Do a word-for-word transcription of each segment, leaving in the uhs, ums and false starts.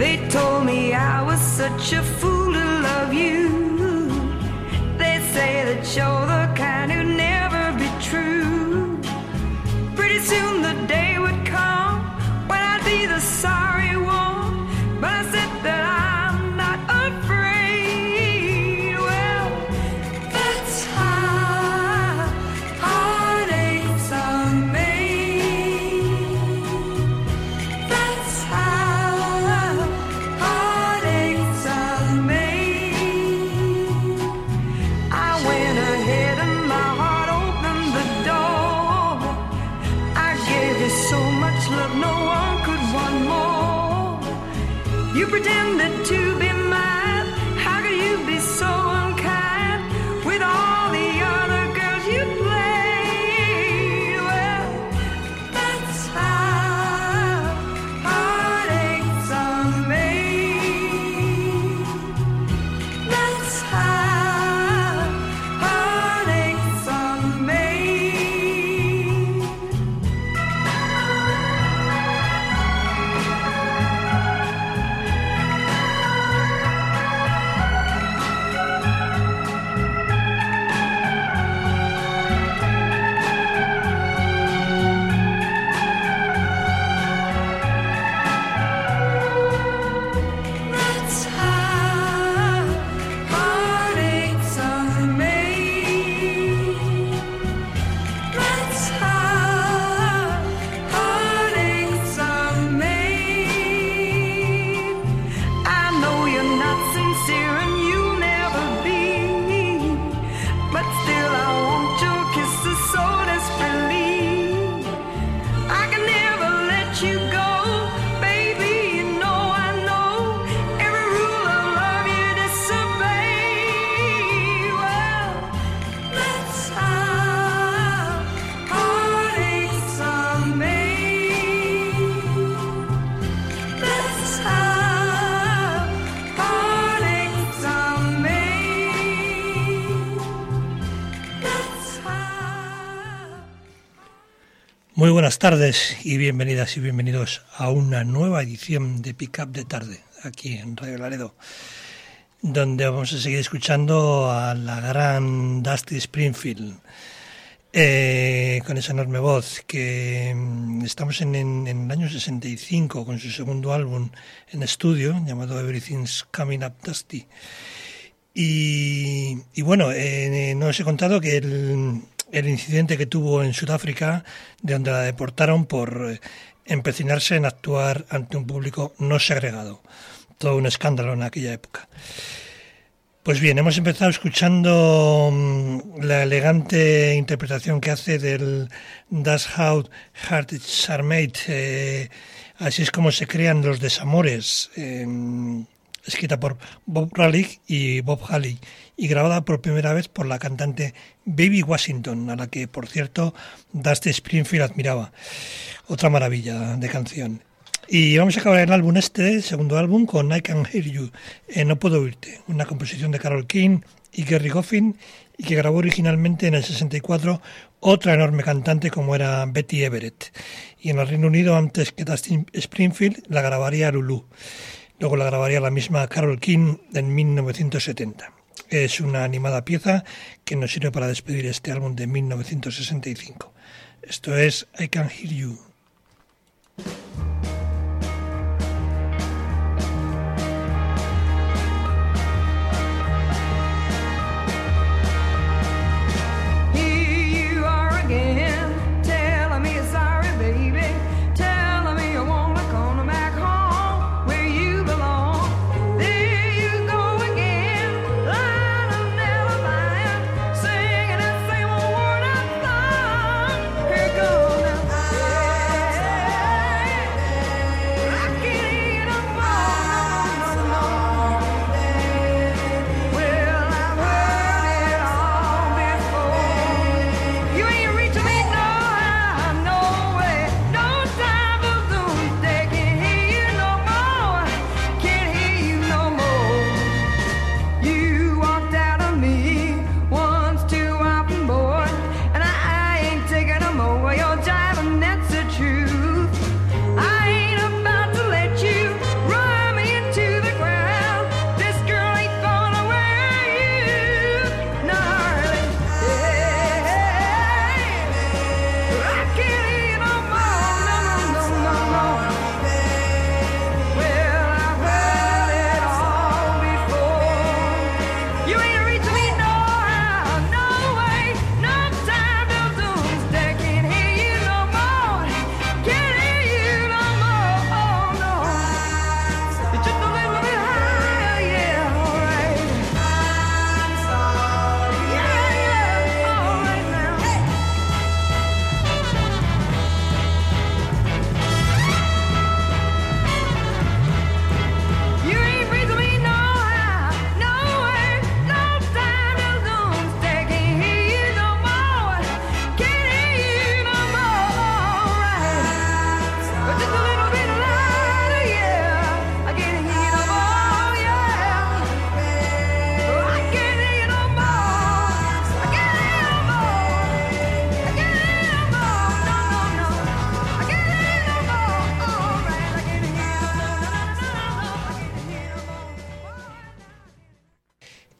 They told me I was such a fool to love you. They say that you're the kind who'd never be true. Pretty soon the day would come when I'd be the sorry one, but I said that I'm not afraid. Well, that's how heartaches are made. That's how heartaches are made. I went ahead and my heart opened the door. I gave you so much love, no one could want more. You pretended to be mine. How could you be so unkind with all the other girls you played? Well, that's how heartaches are made. That's how heartaches are made. That's how heartaches are made. That's how heartaches are made. I know you're not sincere and you'll never be, but still I want your kisses so desperately. I can never let you go, baby. You know I know every rule of love you disobey. Well, that's how heartaches are made. That's how heartaches are made. That's how. Muy buenas tardes y bienvenidas y bienvenidos a una nueva edición de Pick Up de Tarde, aquí en Radio Laredo, donde vamos a seguir escuchando a la gran Dusty Springfield, eh, con esa enorme voz, que mm, estamos en, en, en el año sesenta y cinco con su segundo álbum en estudio, llamado Everything's Coming Up Dusty. Y, y bueno, eh, no os he contado que el, el incidente que tuvo en Sudáfrica, de donde la deportaron por eh, empecinarse en actuar ante un público no segregado. Todo un escándalo en aquella época. Pues bien, hemos empezado escuchando mm, la elegante interpretación que hace del That's How Hearts Are Made. Eh, así es como se crean los desamores. Eh, escrita por Bob Raleigh y Bob Haley y grabada por primera vez por la cantante Baby Washington, a la que, por cierto, Dusty Springfield admiraba. Otra maravilla de canción. Y vamos a acabar el álbum este, el segundo álbum, con I Can't Hear You, eh, No Puedo Oírte, una composición de Carole King y Gerry Goffin, y que grabó originalmente en el sesenta y cuatro otra enorme cantante como era Betty Everett. Y en el Reino Unido, antes que Dusty Springfield, la grabaría Lulu. Luego la grabaría la misma Carole King en mil novecientos setenta. Es una animada pieza que nos sirve para despedir este álbum de mil novecientos sesenta y cinco. Esto es I Can't Hear You. Here goes now.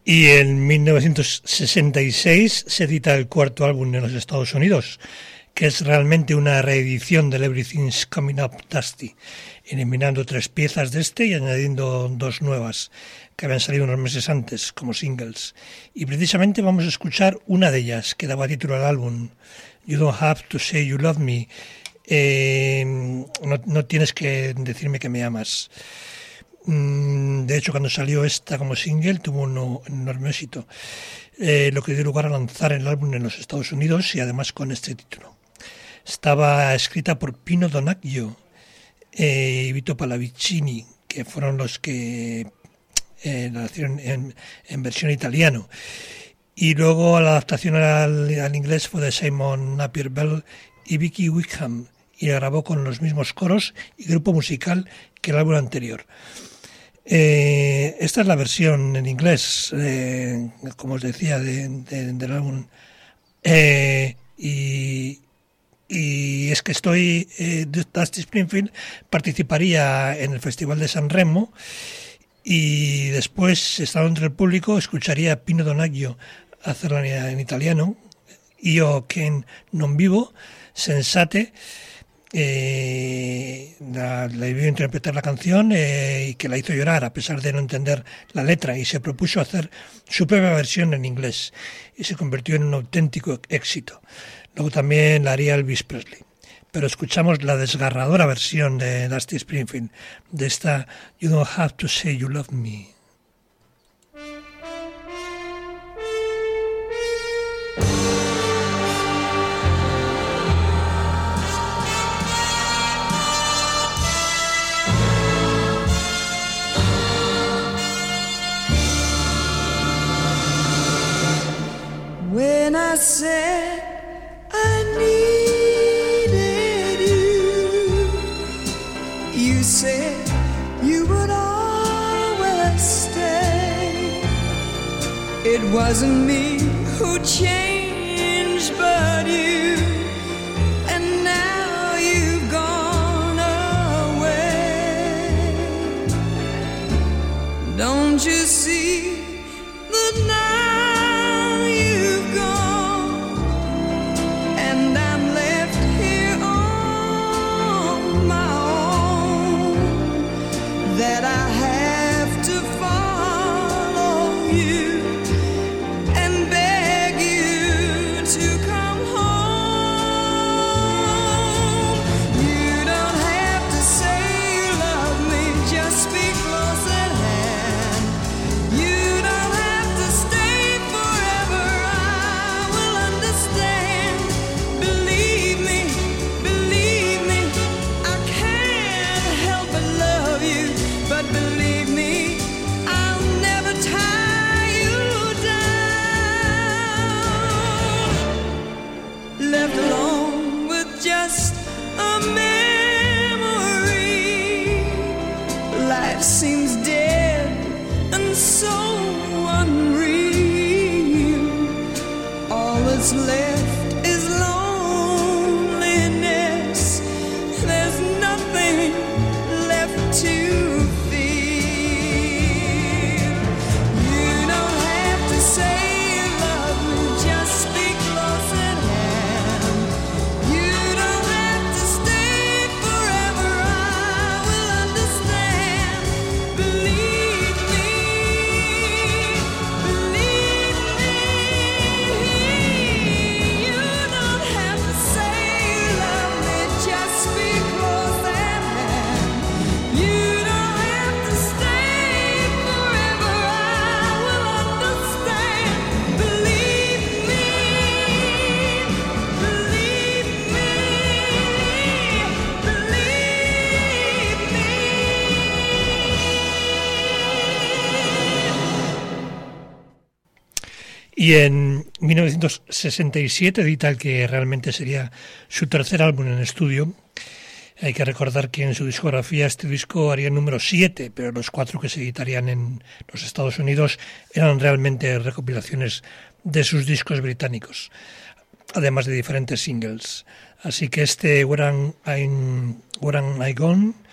Y en mil novecientos sesenta y seis se edita el cuarto álbum en los Estados Unidos, que es realmente una reedición del Everything's Coming Up Dusty, eliminando tres piezas de este y añadiendo dos nuevas que habían salido unos meses antes como singles. Y precisamente vamos a escuchar una de ellas que daba título al álbum, You Don't Have to Say You Love Me. Eh, no, no tienes que decirme que me amas. De hecho, cuando salió esta como single tuvo un enorme éxito, eh, lo que dio lugar a lanzar el álbum en los Estados Unidos y además con este título. Estaba escrita por Pino Donaggio eh, y Vito Pallavicini, que fueron los que eh, la hicieron en, en versión italiano. Y luego la adaptación al, al inglés fue de Simon Napier Bell y Vicky Wickham, y la grabó con los mismos coros y grupo musical que el álbum anterior. Eh, esta es la versión en inglés, eh, como os decía, de, de, del álbum. Eh, y, y es que estoy, eh, Dusty Springfield participaría en el Festival de San Remo y después, estando entre el público, escucharía a Pino Donaggio hacerla en italiano, Io che non vivo, Sensate. Eh, la, la vio interpretar la canción eh, y que la hizo llorar a pesar de no entender la letra, y se propuso hacer su propia versión en inglés y se convirtió en un auténtico éxito. Luego también la haría Elvis Presley, pero escuchamos la desgarradora versión de Dusty Springfield de esta You Don't Have to Say You Love Me. When I said I needed you, you said you would always stay. It wasn't me who changed but you, and now you've gone away. Don't you see the night? That I have to follow you and beg you to come home. You don't have to say you love me, just be close at hand. You don't have to stay forever, I will understand. Believe me, believe me, I can't help but love you. But believe me, I'll never tie you down. Left alone with just a memory, life seems dead and so unreal. All that's left is loneliness. There's nothing left to Y en mil novecientos sesenta y siete edita el que realmente sería su tercer álbum en estudio. Hay que recordar que en su discografía este disco haría el número siete, pero los cuatro que se editarían en los Estados Unidos eran realmente recopilaciones de sus discos británicos, además de diferentes singles. Así que este Where Am I, Where Am I Gone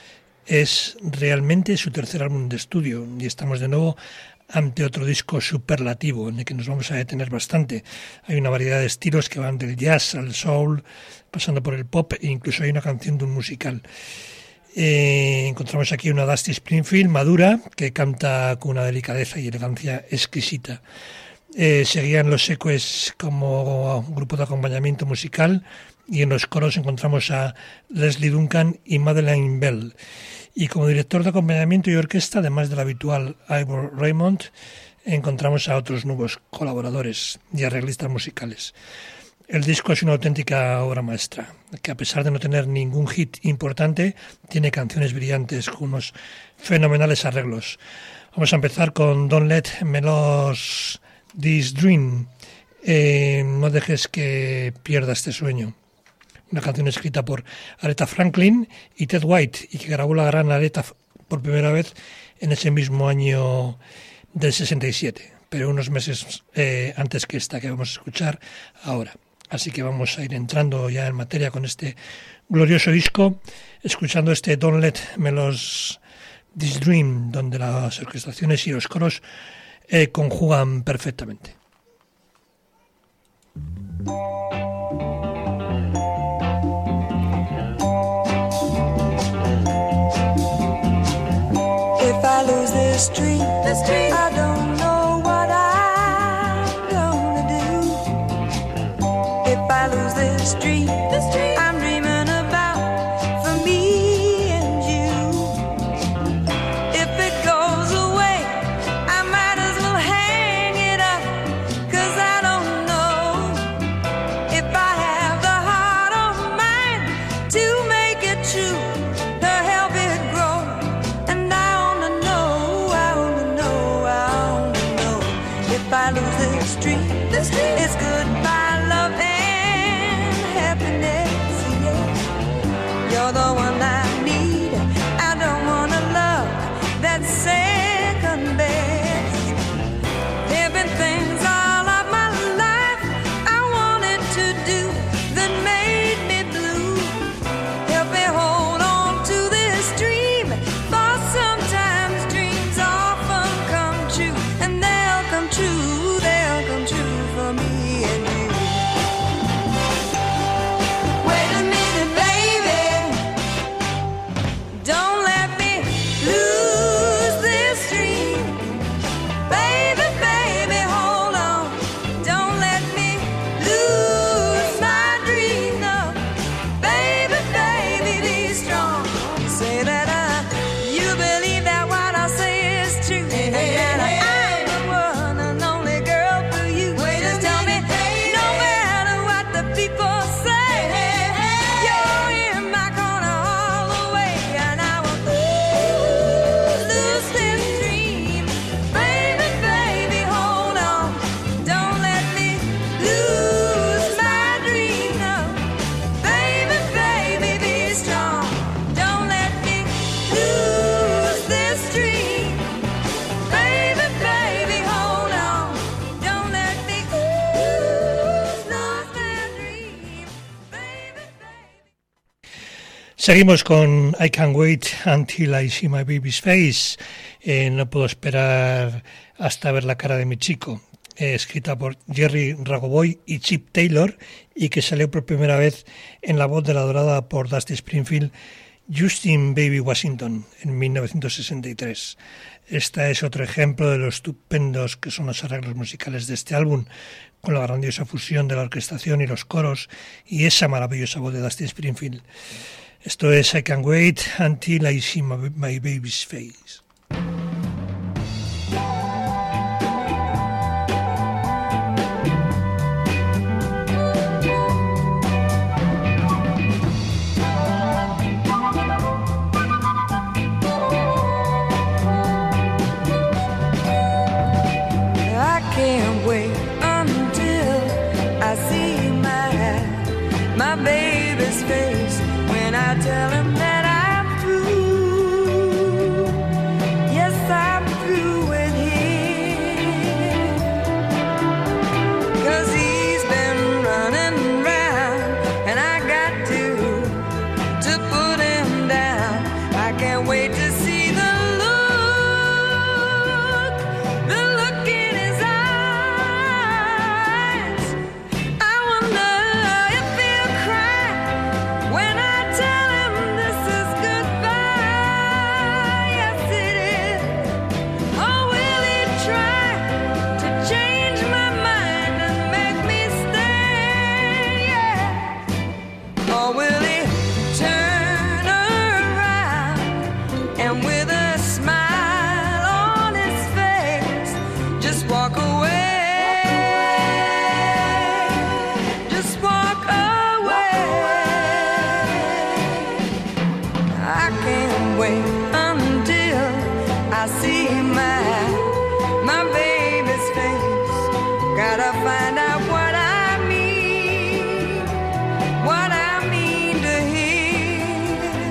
Es realmente su tercer álbum de estudio y estamos de nuevo ante otro disco superlativo en el que nos vamos a detener bastante. Hay una variedad de estilos que van del jazz al soul, pasando por el pop e incluso hay una canción de un musical. Eh, encontramos aquí una Dusty Springfield madura que canta con una delicadeza y elegancia exquisita. Eh, seguían los Sequoias como grupo de acompañamiento musical y en los coros encontramos a Leslie Duncan y Madeleine Bell. Y como director de acompañamiento y orquesta, además del habitual Ivor Raymond, encontramos a otros nuevos colaboradores y arreglistas musicales. El disco es una auténtica obra maestra, que a pesar de no tener ningún hit importante, tiene canciones brillantes con unos fenomenales arreglos. Vamos a empezar con Don't Let Me Lose This Dream, eh, no dejes que pierda este sueño. Una canción escrita por Aretha Franklin y Ted White y que grabó la gran Aretha por primera vez en ese mismo año del sesenta y siete, pero unos meses eh, antes que esta que vamos a escuchar ahora. Así que vamos a ir entrando ya en materia con este glorioso disco, escuchando este Don't Let Me Lose This Dream, donde las orquestaciones y los coros eh, conjugan perfectamente. If I lose this dream, this dream, I don't know what I'm gonna do. If I lose this dream, this dream, I'm dreaming about for me and you. If it goes away, I might as well hang it up, 'cause I don't know if I have the heart or mind to make it true, to help it grow. And I wanna know, I wanna know, I wanna know if I lose this dream, this dream, it's goodbye love and happiness, yeah. You're the one I need, I don't wanna love that's second best. There've been things all of my life I wanted to do that made me blue. Help me hold on to this dream, for sometimes dreams often come true, and they'll come true, they'll come true for me and you. Wait a minute, baby, don't let me lose this dream. Baby, baby, hold on, don't let me lose my dream, no. Baby, baby, be strong. You say that I, you believe that what I say is true, and that I'm the one and only girl for you. Just tell me, no matter what the people say, you're in my corner all the way, and I won't lose this dream. Baby, baby, hold on, don't let me lose my dream, no. Baby, baby, be strong, don't let me lose this dream. Baby, baby, hold on, don't let me lose, lose my dream. Baby, baby. Seguimos con I Can't Wait Until I See My Baby's Face. Eh, no puedo esperar hasta ver la cara de mi chico. Eh, escrita por Jerry Ragoboy y Chip Taylor y que salió por primera vez en la voz de la adorada por Dusty Springfield, Justin Baby Washington, en mil novecientos sesenta y tres. Esta es otro ejemplo de los estupendos que son los arreglos musicales de este álbum, con la grandiosa fusión de la orquestación y los coros y esa maravillosa voz de Dusty Springfield. Esto es I Can't Wait Until I See My, my Baby's Face. I can't wait until I see my my baby's face, when I tell him that I'm through. I see my, my baby's face. Gotta find out what I mean, what I mean to him.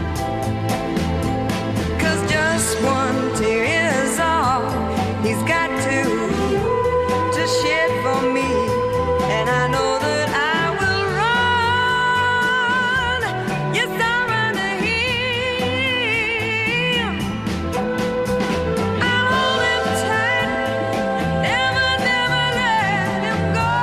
'Cause just one tear is all he's got to, to shed for me. And I know that I will run, yes, I'll run to him. I'll hold him tight, never, never let him go.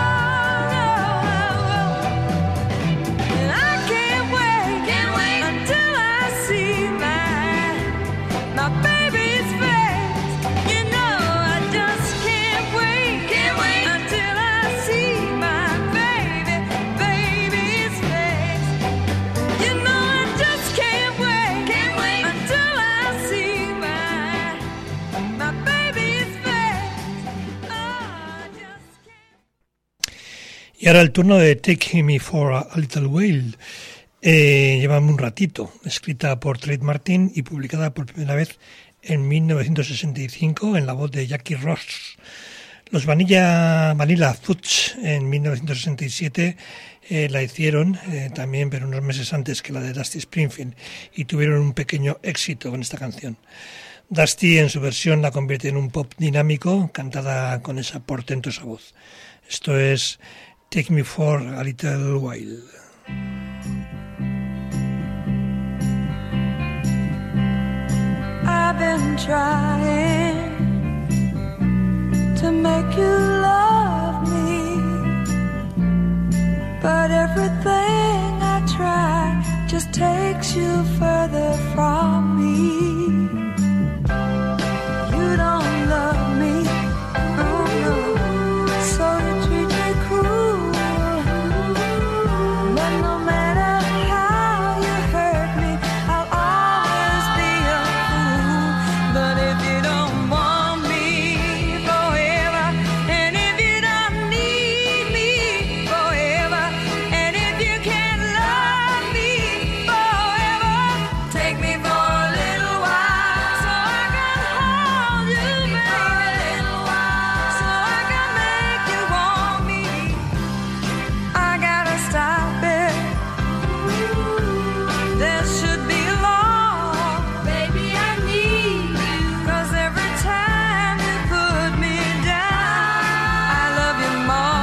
And I can't wait, can't wait until I see my, my baby's face. You know I just can't wait, can't wait until I see my baby, baby's face. You know I just can't wait, can't wait until I see my, my baby's face. Oh, I just can't. Y ahora el turno de Take Me for a Little While. Eh, Llévame un ratito, escrita por Trey Martin y publicada por primera vez en mil novecientos sesenta y cinco en la voz de Jackie Ross. Los Vanilla, Vanilla Fudge en mil novecientos sesenta y siete eh, la hicieron eh, también, pero unos meses antes que la de Dusty Springfield, y tuvieron un pequeño éxito con esta canción. Dusty en su versión la convierte en un pop dinámico, cantada con esa portentosa voz. Esto es Take Me for a Little While. I've been trying to make you love me, but everything I try just takes you further from me. You don't love me, oh no, so you treat me cruel. But no matter how you hurt me, I'll always be a fool. But if you don't want me forever, and if you don't need me forever, and if you can't love me forever, take me for a little while, so I can hold you, baby, so I can make you want me. I gotta stop it. There should be a law, baby, I need you. 'Cause every time you put me down, I love you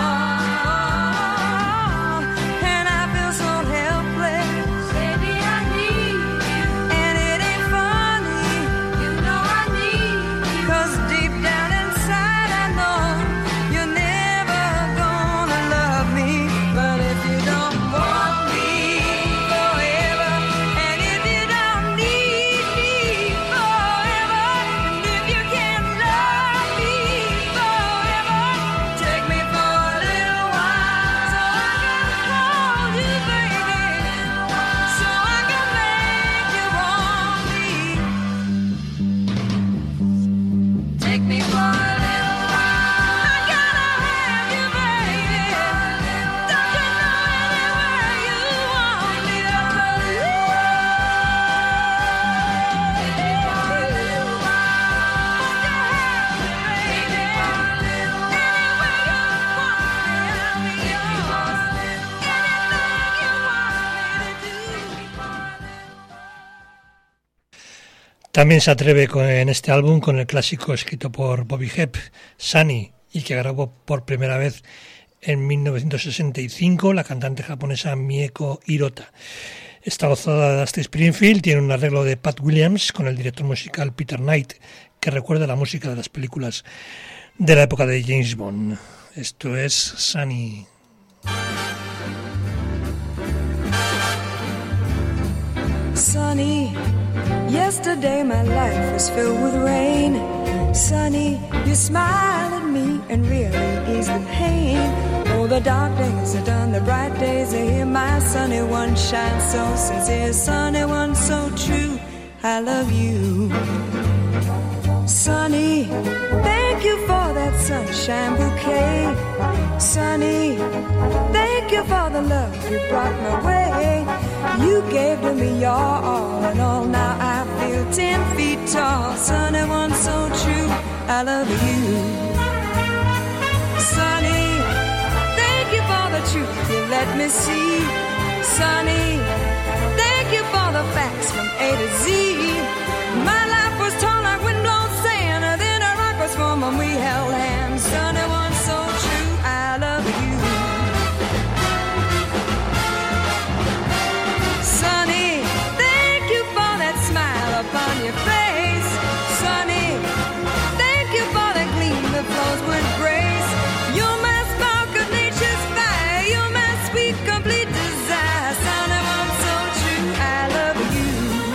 more, and I feel so helpless, baby, I need you. And it ain't funny, you know I need you. 'Cause deep down inside I know you're never gonna love me. But if you don't want me forever, and if you don't need me forever, and if you can't love me forever, take me for a little while, so I can hold you, baby, so I can make you want me. Take me for a little while, I gotta have you, baby. Don't you know anywhere you want me, I'll love you. Take me for a little while, won't you have me, baby? Anywhere you want me, I'll be yours. Anything you want me to do. También se atreve con- en este álbum con el clásico escrito por Bobby Hebb, Sunny, y que grabó por primera vez en mil novecientos sesenta y cinco la cantante japonesa Mieko Hirota. Esta gozada de Dusty Springfield tiene un arreglo de Pat Williams con el director musical Peter Knight, que recuerda la música de las películas de la época de James Bond. Esto es Sunny. Sunny, yesterday my life was filled with rain. Sunny, you smiled at me and really eased the pain. Oh, the dark days are done, the bright days are here. My sunny one shines so sincere, sunny one so true. I love you. Sunny, thank you for that sunshine bouquet. Sunny, thank you for the love you brought my way. You gave to me your all in all. Now I feel ten feet tall. Sunny one so true, I love you. Sunny, thank you for the truth you let me see. Sunny, thank you for the facts from A to Z. My life was torn like windblown sand, and then a rock was formed when we held hands. Sunny one so true, I love you. Sunny, thank you for that smile upon your face. Sunny, thank you for the gleam that flows with grace. You're my spark of nature's fire, you're my sweet complete desire. Sunny one so true, I love you.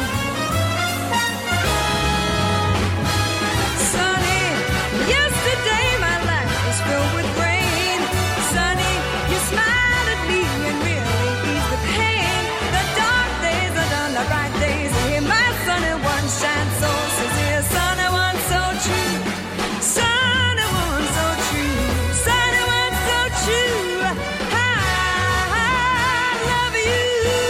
Sunny, yesterday my life was filled with rain. Sunny, you smiled at me and really eased the pain. The dark days are done, the bright days are here. My sunny one shines so sincere. Sunny one so true, sunny one so true, sunny one so true. I love you.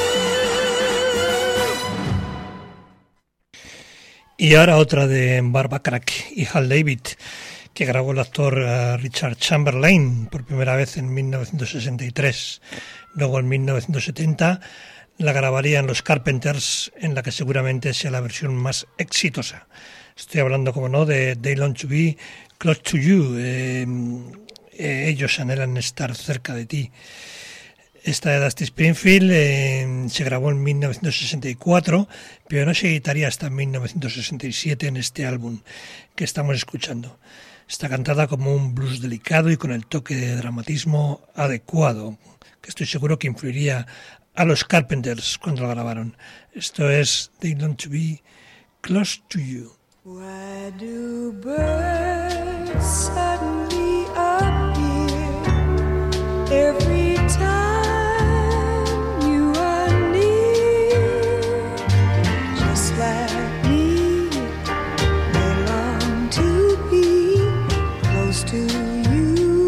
Y ahora otra de Barbara Crack y Hal David, que grabó el actor uh, Richard Chamberlain por primera vez en mil novecientos sesenta y tres. Luego en mil novecientos setenta la grabarían los Carpenters, en la que seguramente sea la versión más exitosa. Estoy hablando, como no, de They Long to Be Close to You. Eh, eh, ellos anhelan estar cerca de ti. Esta de Dusty Springfield eh, se grabó en mil novecientos sesenta y cuatro, pero no se editaría hasta mil novecientos sesenta y siete en este álbum que estamos escuchando. Está cantada como un blues delicado y con el toque de dramatismo adecuado, que estoy seguro que influiría a los Carpenters cuando lo grabaron. Esto es They Long to Be Close to You. Why do birds suddenly appear every time you are near? Just like me, they long to be close to you.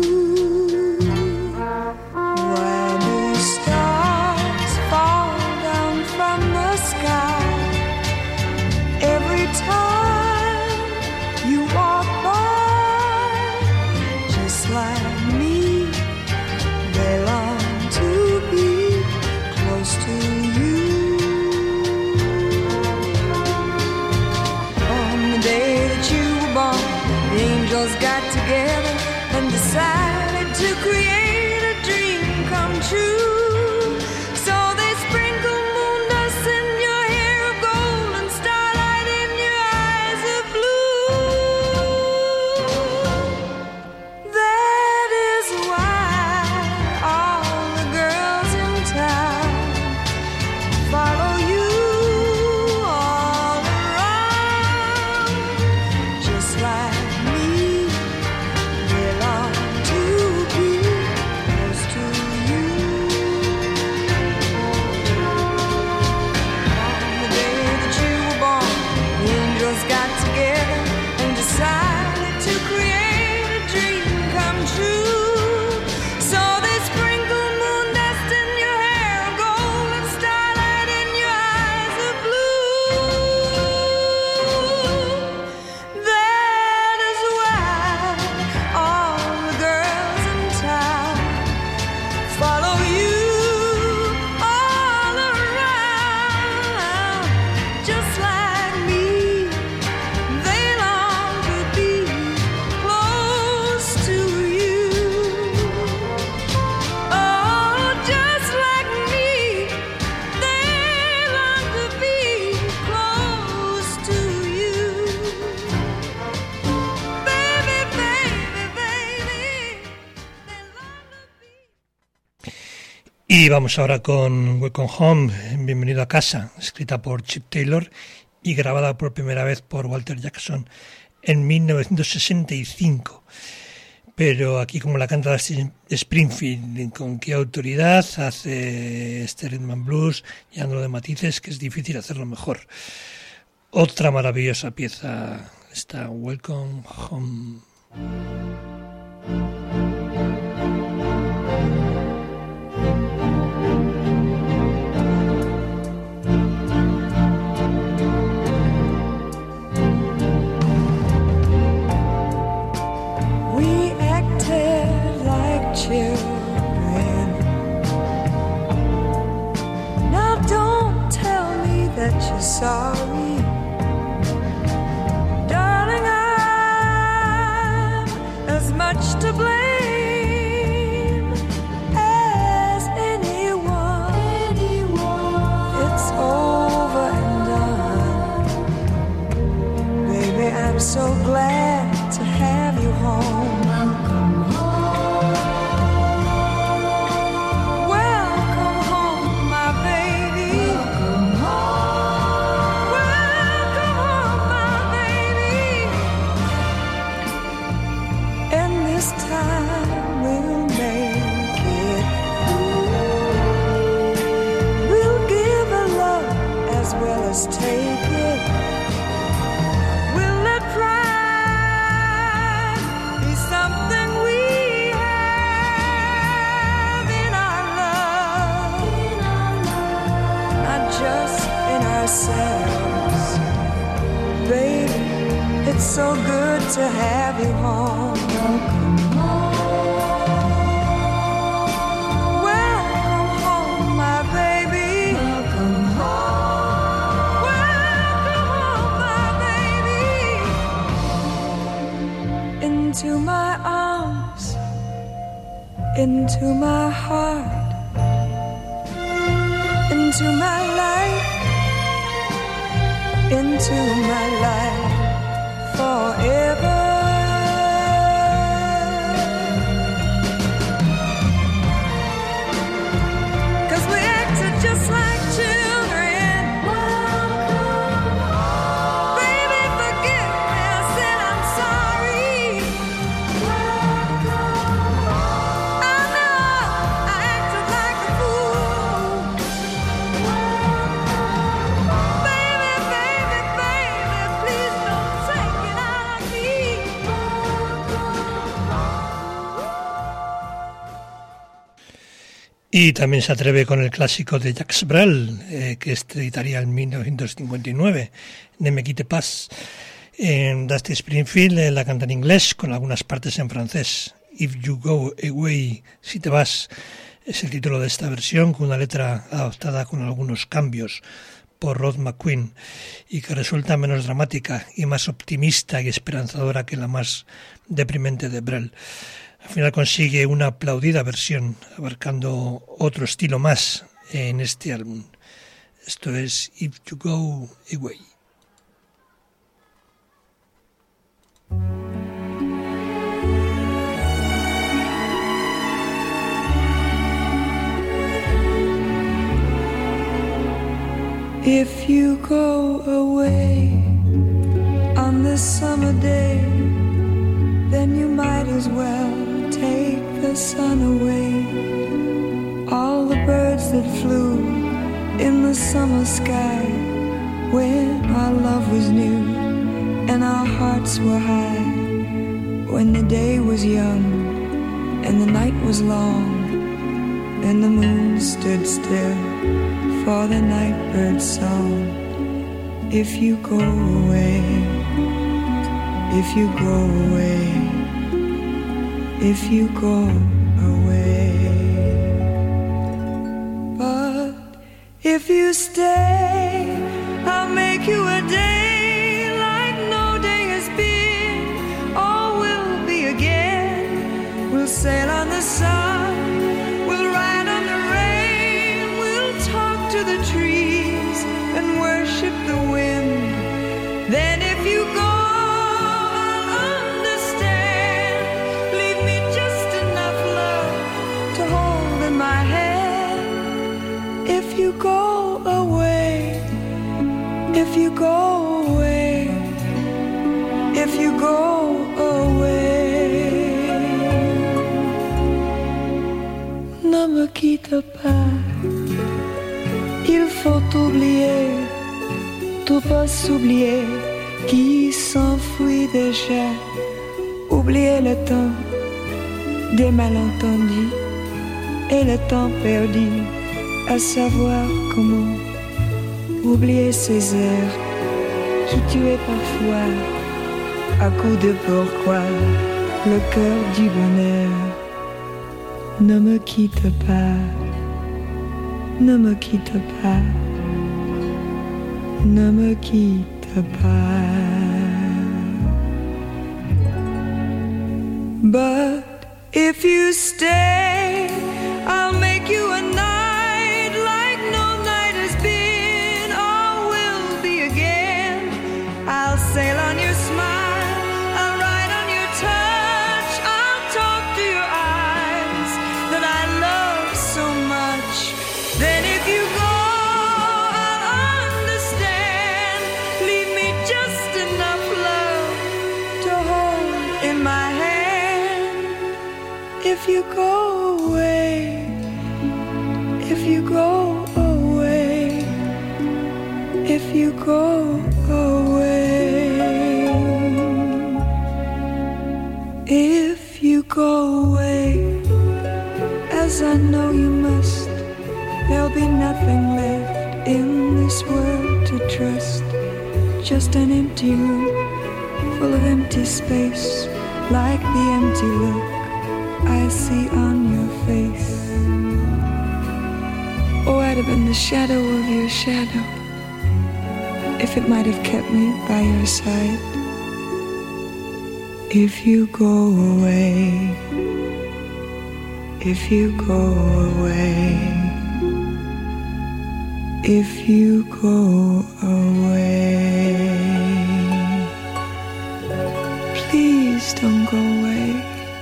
Why do stars fall down from the sky every time you walk by? Just like me, they long to be close to you. On the day that you were born, the angels got together and decided to create a dream come true. So they sprinkled moon dust in your hair of gold and starlight in your eyes of blue. That is why all the girls in town follow you all around. Just like me, they long to be close to you. On the day that you were born, the angels got together and decided to create a dream come true. So they sprinkled moon dust in your hair of gold and starlight in your eyes of blue. That is why all the girls in town follow you all around. Just like me, they long to be close to you. Oh, just like me, they long to be close to you. Baby, baby, baby, they long to be. Y vamos ahora con Welcome Home, Bienvenido a casa, escrita por Chip Taylor y grabada por primera vez por Walter Jackson en mil novecientos sesenta y cinco. Pero aquí, como la canta Dusty Springfield, con qué autoridad hace este rhythm and blues, llenándolo de matices, que es difícil hacerlo mejor. Otra maravillosa pieza, esta Welcome Home. so glad to have you home. Welcome home. Welcome home, my baby. Welcome home. Welcome home, my baby. And this time we'll make it. We'll give a love as well as take it. We'll let pride be something we have in our love, not just in ourselves. Baby, it's so good to have you home. Welcome home. Welcome home, my baby. Welcome home. Welcome home, my baby. Into my arms, into my heart, into my life, into my life forever. Cause we acted just like children. Baby, forgive me, I said I'm sorry. I know I acted like a fool. Baby, baby, baby, please don't take it out of me. Y también se atreve con el clásico de Jacques Brel, eh, que este editaría en mil novecientos cincuenta y nueve, Ne me quitte pas. En Dusty Springfield eh, la canta en inglés con algunas partes en francés. If You Go Away, si te vas, es el título de esta versión, con una letra adaptada con algunos cambios por Rod McQueen y que resulta menos dramática y más optimista y esperanzadora que la más deprimente de Brel. Al final consigue una aplaudida versión, abarcando otro estilo más en este álbum. Esto es If You Go Away. If you go away on this summer day, then you might as well take the sun away. All the birds that flew in the summer sky when our love was new and our hearts were high, when the day was young and the night was long and the moon stood still for the nightbird's song. If you go away, if you go away, if you go away. But if you stay, I'll make you a day like no day has been, or will be again. We'll sail on the sun, we'll ride on the rain, we'll talk to the trees and worship the wind. Then if you go, if you go away, if you go away, if you go away. Ne me quitte pas, il faut oublier, tout pas s'oublier qui s'enfuit déjà. Oublier le temps des malentendus et le temps perdu, à savoir comment oublier ces heures qui tuaient parfois à coups de pourquoi le cœur du bonheur. Ne me quitte pas, ne me quitte pas, ne me quitte pas. But if you stay, I'll make you a night like no night has been or will be again. I'll sail on your smile, if you go away, if you go away, if you go away, if you go away, as I know you must, there'll be nothing left in this world to trust. Just an empty room full of empty space, like the empty look I see on your face. Oh, I'd have been the shadow of your shadow if it might have kept me by your side. If you go away, if you go away, if you go away, please don't go away.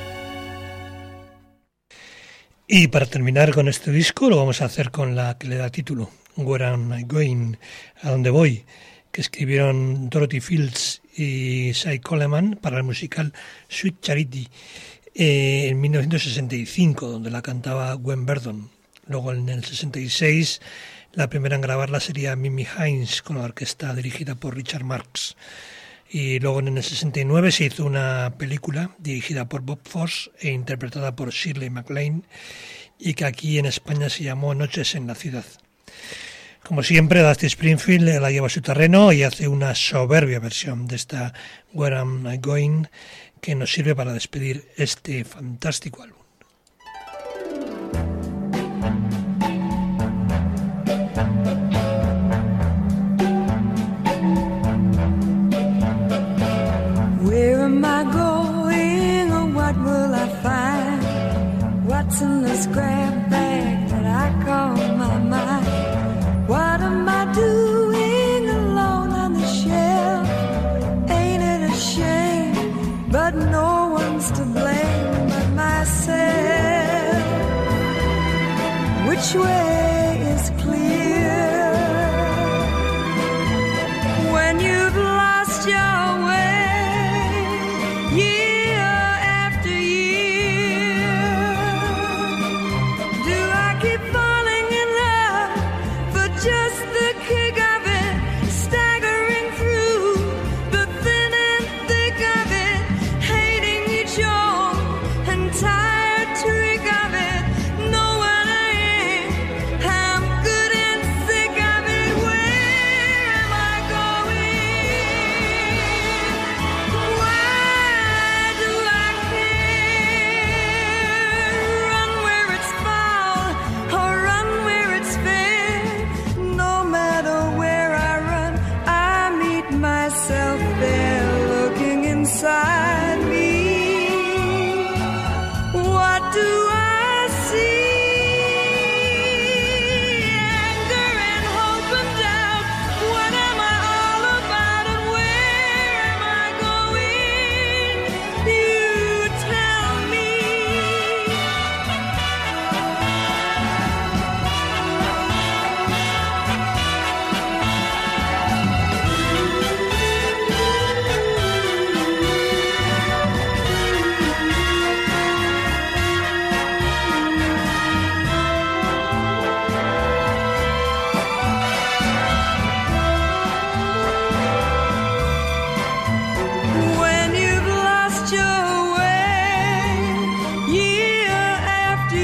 Y para terminar con este disco lo vamos a hacer con la que le da título, Where Am I Going, ¿a dónde voy?, que escribieron Dorothy Fields y Cy Coleman para el musical Sweet Charity eh, en mil novecientos sesenta y cinco, donde la cantaba Gwen Verdon. Luego en el sesenta y seis la primera en grabarla sería Mimi Hines con la orquesta dirigida por Richard Marx. Y luego en el sesenta y nueve se hizo una película dirigida por Bob Fosse e interpretada por Shirley MacLaine y que aquí en España se llamó Noches en la Ciudad. Como siempre, Dusty Springfield la lleva a su terreno y hace una soberbia versión de esta Where Am I Going, que nos sirve para despedir este fantástico álbum. Where am I going, or what will I find? What's in this grab bag that I call my mind? What am I doing alone on the shelf? Ain't it a shame? But no one's to blame but myself. Which way is clear? When you've lost your way, year after year, do I keep falling in love for just the kick of it, staggering through the thin and thick of it, hating each old and tired trick of it, know what I am, I'm good and sick of it. Where am I going? Why do I care? Run where it's foul or run where it's fair. No matter where I run, I meet myself there looking inside me. What do I see? Anger and hope and doubt. What am I all about, and where am I going? You tell me. When you've lost your way, year after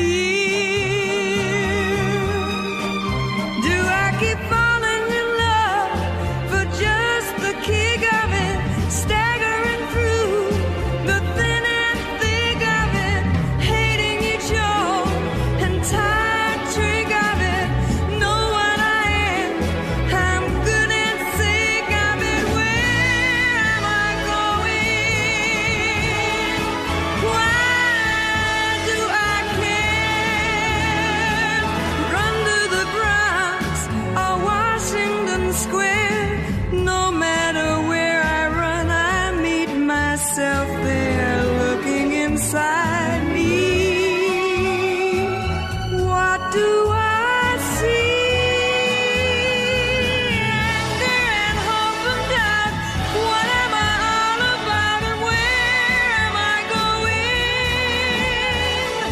year, do I keep falling in love for just the kick of it, staggering through the thin and thick of it, hating each old and tired trick of it, know what I am, I'm good and sick of it. Where am I going? Why do I care? Run to the Bronx or Washington Square. No matter where I run, I meet myself there looking inside me. What do I see? Anger and hope and doubt. What am I all about, and where am I going?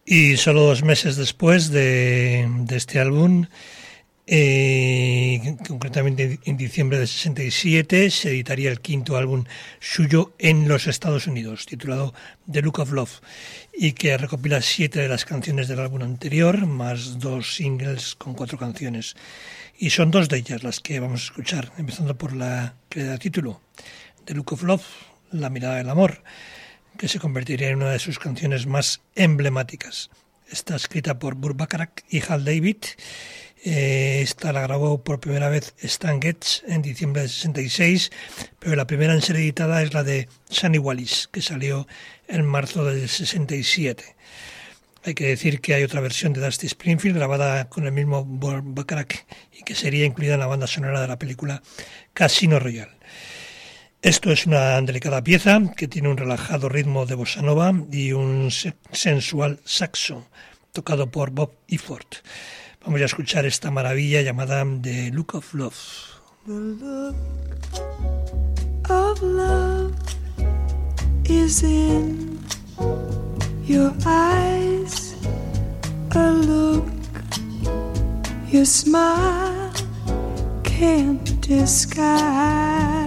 Y solo dos meses después de, de este álbum, eh, concretamente en diciembre de sesenta y siete, se editaría el quinto álbum suyo en los Estados Unidos, titulado The Look of Love, y que recopila siete de las canciones del álbum anterior, más dos singles con cuatro canciones. Y son dos de ellas las que vamos a escuchar, empezando por la que da título, The Look of Love, La mirada del amor, que se convertiría en una de sus canciones más emblemáticas. Está escrita por Burt Bacharach y Hal David. Eh, esta la grabó por primera vez Stan Getz en diciembre de sesenta y seis, pero la primera en ser editada es la de Sonny Wallis, que salió en marzo del sesenta y siete. Hay que decir que hay otra versión de Dusty Springfield grabada con el mismo Burt Bacharach y que sería incluida en la banda sonora de la película Casino Royale. Esto es una delicada pieza que tiene un relajado ritmo de bossa nova y un sensual saxo tocado por Bob Eford. Vamos a escuchar esta maravilla llamada The Look of Love. The look of love is in your eyes, a look your smile can't disguise.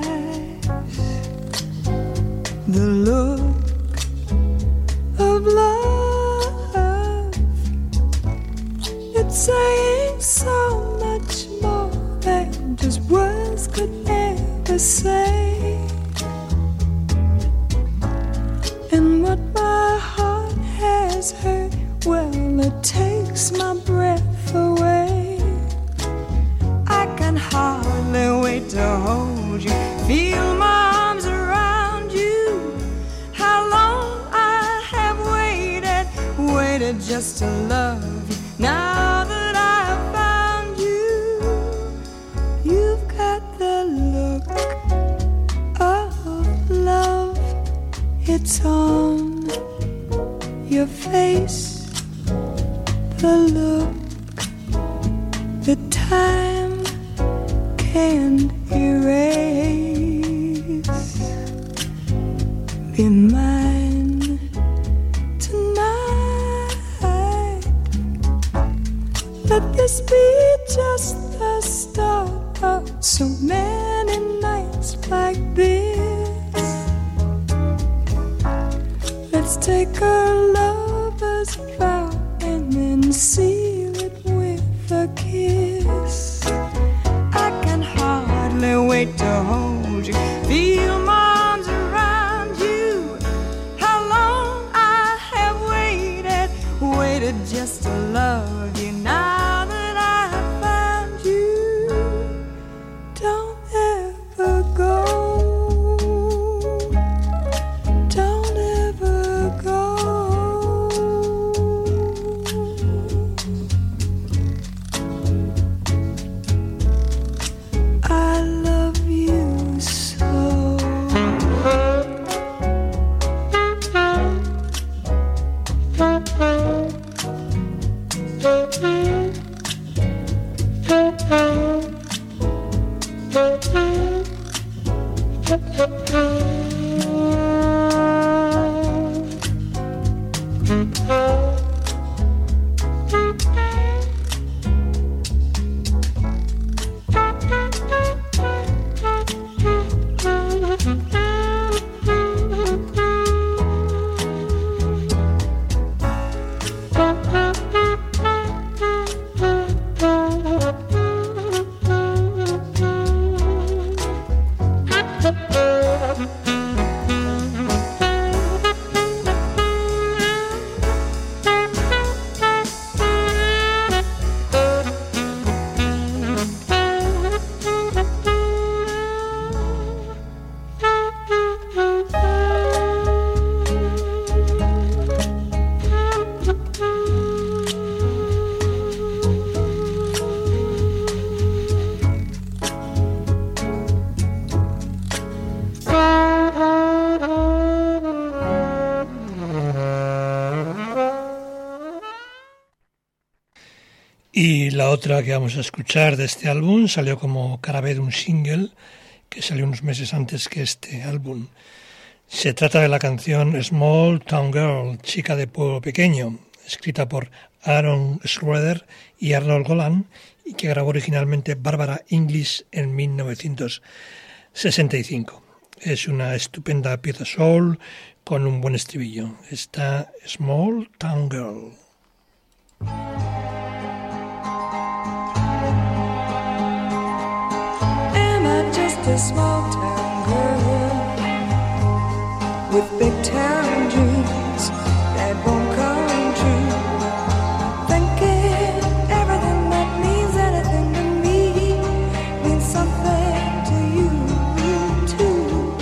The look of love, it's saying so much more than just words could ever say. And what my heart has heard, well, it takes my breath away. I can hardly wait to hold you, feel my arms around you. How long I have waited, waited just to love you. Now that I've found you, you've got the look of love. It's on your face, the look that time can't erase. Be mine tonight. Let this be just the start of so many nights like this. Let's take a lover's vow and then seal it with a kiss. I can hardly wait to hold you, feel my arms around you. How long I have waited, waited just to love you. Now that I have found you, don't ever go. Don't ever go. I love you so. Y la otra que vamos a escuchar de este álbum salió como cara B de un single que salió unos meses antes que este álbum. Se trata de la canción Small Town Girl, chica de pueblo pequeño. escrita por Aaron Schroeder y Arnold Golan, y que grabó originalmente Barbara English en mil novecientos sesenta y cinco. Es una estupenda pieza soul con un buen estribillo. Está Small Town Girl. Am I just a small town girl with big town dreams that won't come true? Thinking everything that means anything to me means something to you too.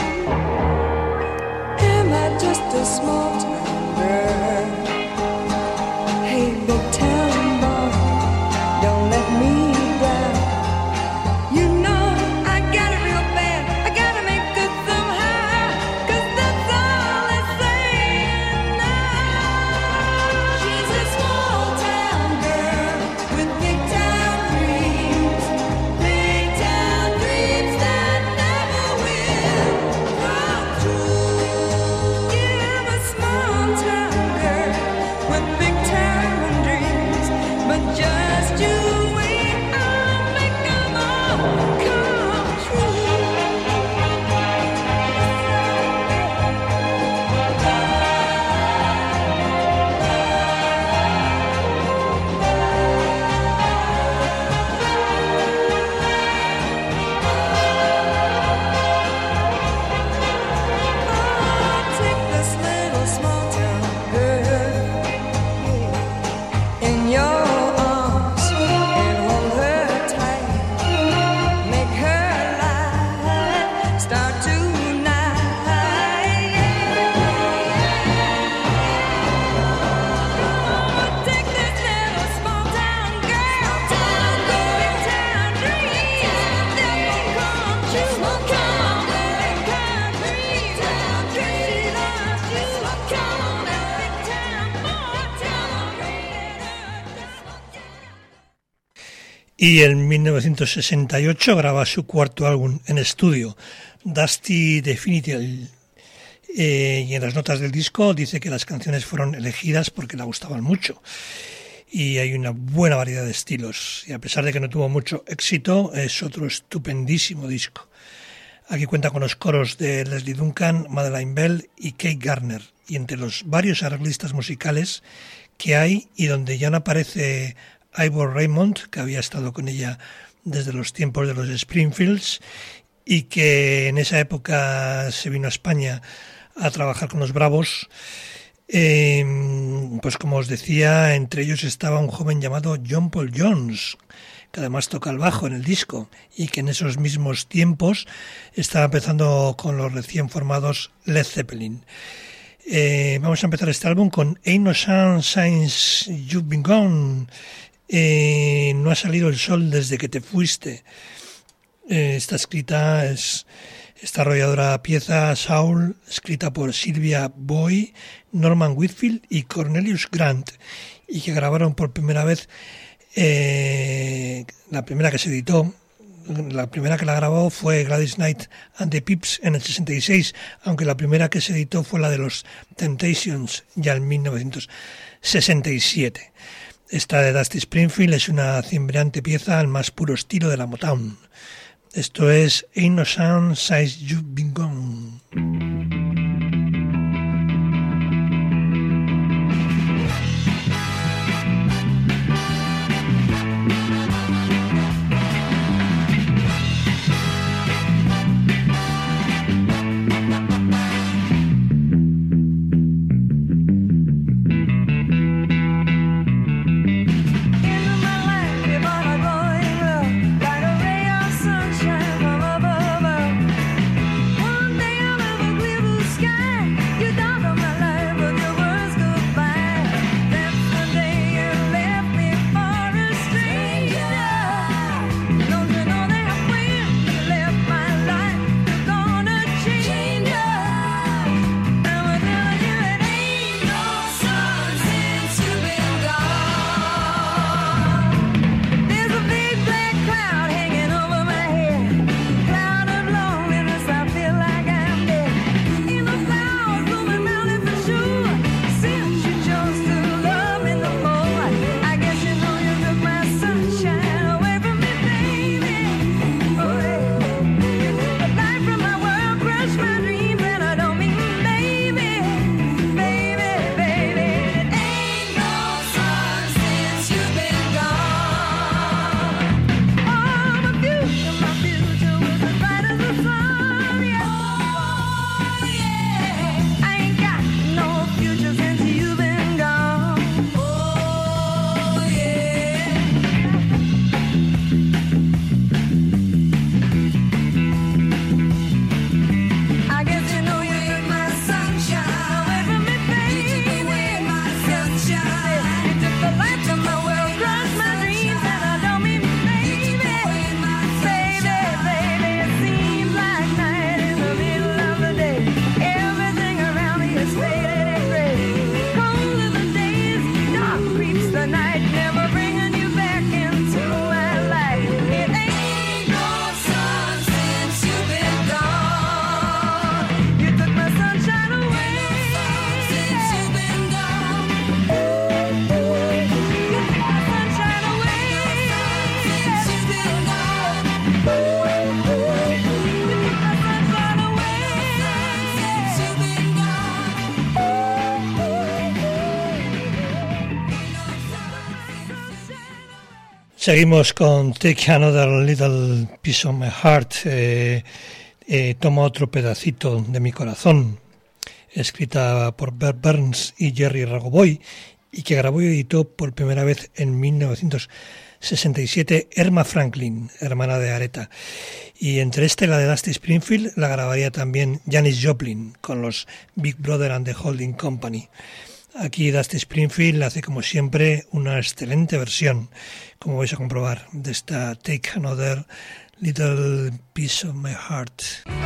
Am I just a small town girl? Hey, big town boy, don't let me down. You know I got it real bad, I gotta make good somehow, 'cause that's all it's saying now. She's a small town girl with big town dreams, big town dreams that never will come true. Yeah, I'm a small town girl with big town dreams, but just you wait, I'll make them all come true. I'll take this little small town girl in your arms and hold her tight. Make her life start tonight. I'll take this little small town girl, big town dreams that won't come true. Come on, big town dreams, 'cause she loves you. Come on, big town boy, tell her Y en mil novecientos sesenta y ocho graba su cuarto álbum en estudio, Dusty Definitive. Eh, y en las notas del disco dice que las canciones fueron elegidas porque le gustaban mucho. Y hay una buena variedad de estilos. Y a pesar de que no tuvo mucho éxito, es otro estupendísimo disco. Aquí cuenta con los coros de Leslie Duncan, Madeleine Bell y Kate Garner. Y entre los varios arreglistas musicales que hay, y donde ya no aparece Ivor Raymond, que había estado con ella desde los tiempos de los Springfields, y que en esa época se vino a España a trabajar con los Bravos. Eh, pues como os decía, entre ellos estaba un joven llamado John Paul Jones, que además toca el bajo en el disco, y que en esos mismos tiempos estaba empezando con los recién formados Led Zeppelin. Eh, vamos a empezar este álbum con Ain't No Sun Since You've Been Gone. Eh, no ha salido el sol desde que te fuiste. Eh, está escrita, es esta arrolladora pieza Soul, escrita por Sylvia Boy, Norman Whitfield y Cornelius Grant, y que grabaron por primera vez, eh, la primera que se editó, la primera que la grabó fue Gladys Knight and the Pips en el sesenta y seis, aunque la primera que se editó fue la de los Temptations ya en mil novecientos sesenta y siete. Esta de Dusty Springfield es una cimbreante pieza al más puro estilo de la Motown. Esto es Ain't No Sun Since You've Been Gone. One day I'll never Seguimos con Take Another Little Piece of My Heart, eh, eh, Toma otro pedacito de mi corazón, escrita por Bert Burns y Jerry Ragoboy, y que grabó y editó por primera vez en mil novecientos sesenta y siete Erma Franklin, hermana de Aretha. Y entre este y la de Dusty Springfield la grabaría también Janis Joplin con los Big Brother and the Holding Company. Aquí Dusty Springfield hace como siempre una excelente versión, como vais a comprobar, de esta Take Another Little Piece of My Heart.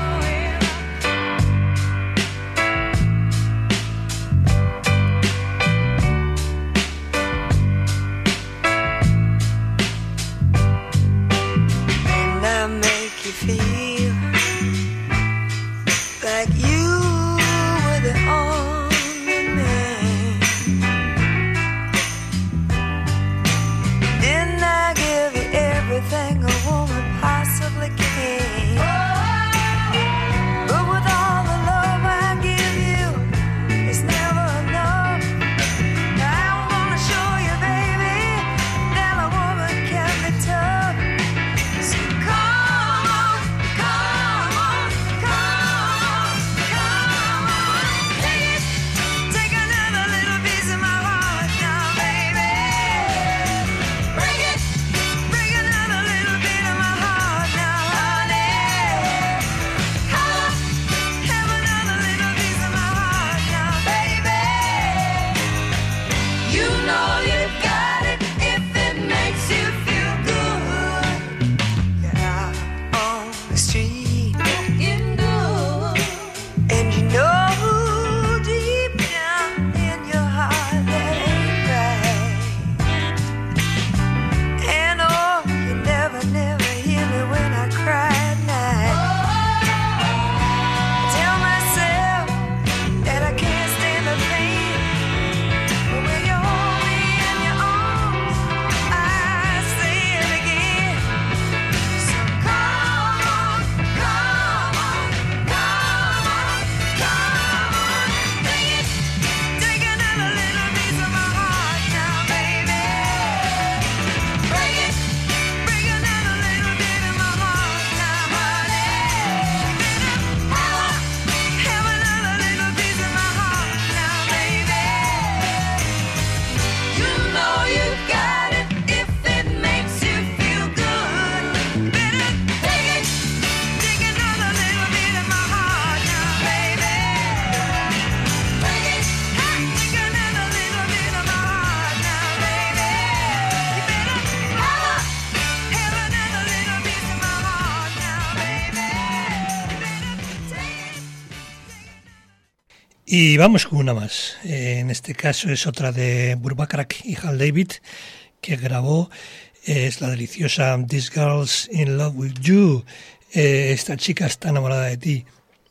Y vamos con una más. Eh, en este caso es otra de Burt Bacharach y Hal David, que grabó, eh, es la deliciosa This Girl's in Love with You. Eh, esta chica está enamorada de ti,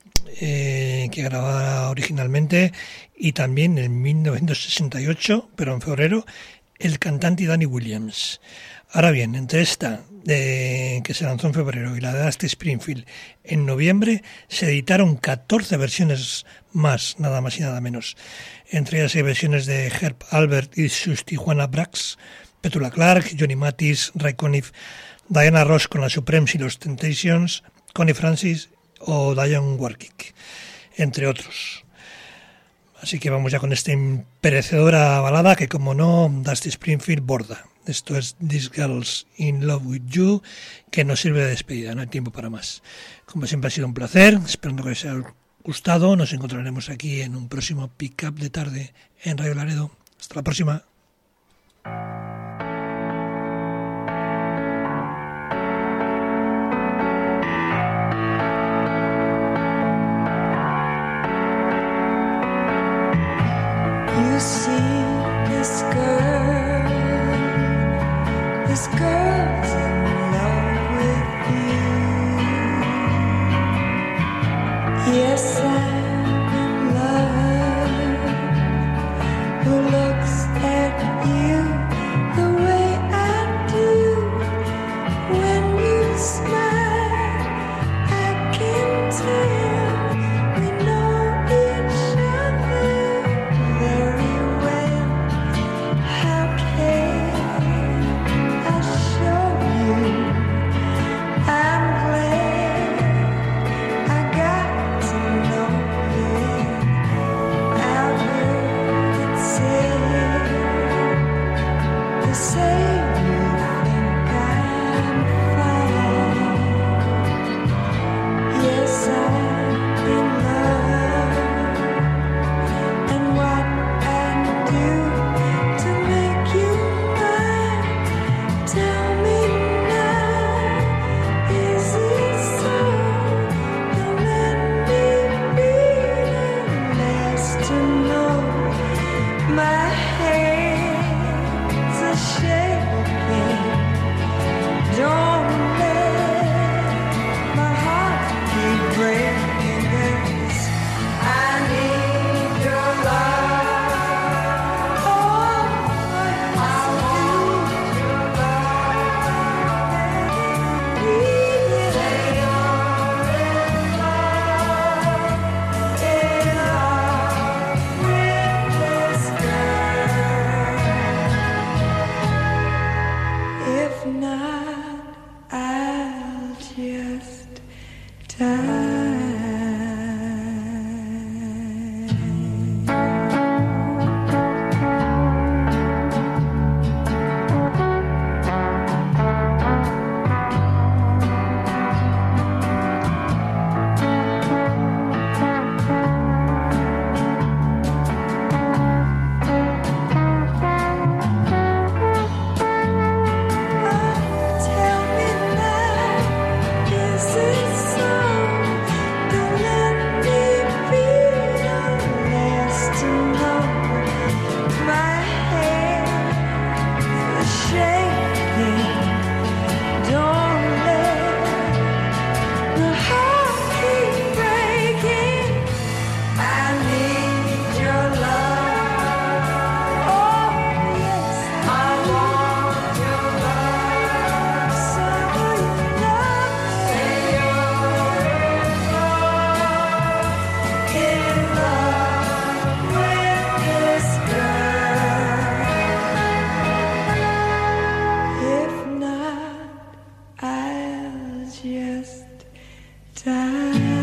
eh, que grababa originalmente, y también en mil novecientos sesenta y ocho, pero en febrero, el cantante Danny Williams. Ahora bien, entre esta, eh, que se lanzó en febrero, y la de Dusty Springfield en noviembre, se editaron catorce versiones más, nada más y nada menos. Entre ellas hay versiones de Herb Alpert y sus Tijuana Brass, Petula Clark, Johnny Mathis, Ray Conniff, Diana Ross con la Supremes y los Temptations, Connie Francis o Dionne Warwick, entre otros. Así que vamos ya con esta imperecedora balada que, como no, Dusty Springfield borda. Esto es This Girl's in Love with You, que nos sirve de despedida, no hay tiempo para más. Como siempre ha sido un placer, esperando que os haya gustado. Nos encontraremos aquí en un próximo Pick-up de tarde en Radio Laredo. Hasta la próxima. You see this girl, this girl's in love with you. Yes, I'm in love. Who looks at you the way I do? When you smile, I can tell we know each other very well. How can I show time.